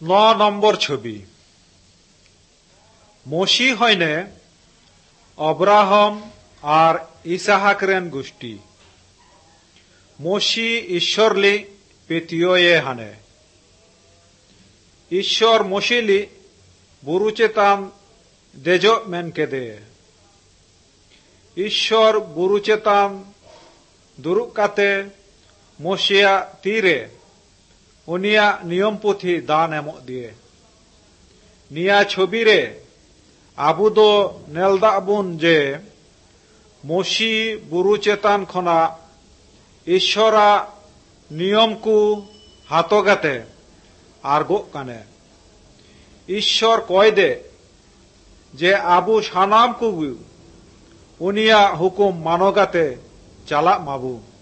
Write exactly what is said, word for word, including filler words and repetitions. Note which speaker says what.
Speaker 1: ন নম্বর ছবি মসি হয়নে অব্রাহম আর ইসাহাক রেন গোষ্ঠী মসি ঈশ্বরলি পেতিয়ে হানে ঈশ্বর মসিলি বুরু চেতান দেজ মেনকে দে ঈশ্বর বুরু চেতান দুরুব কাতে মসিয়া তীরে উনিয়া নিয়ম পুথি দান এমক দিয়ে নিয়া ছবিরে আবু দো নেলদাবুন যে মসি বুরু চেতান খনা ঈশ্বরা নিয়ম কু হাতগাতে আর গো কানে ঈশ্বর কয় দে যে আবু সানাম কুগু উনিয়া হুকুম মানগাতে চালা মাবু